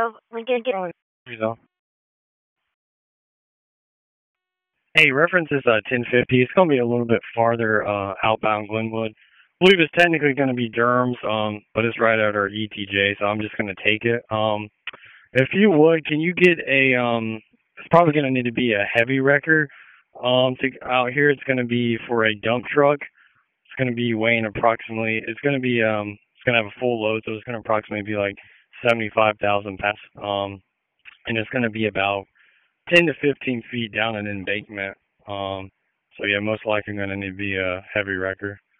We can get on. Hey, reference is 1050. It's going to be a little bit farther outbound Glenwood. I believe it's technically going to be Durham's, but it's right at our ETJ, so I'm just going to take it. If you would, can you get a it's probably going to need to be a heavy wrecker. To out here, it's going to be for a dump truck. It's going to be weighing approximately. It's going to be it's going to have a full load, so it's going to approximately be like 75,000 pounds. And it's going to be about 10 to 15 feet down an embankment. So yeah, most likely going to need to be a heavy wrecker.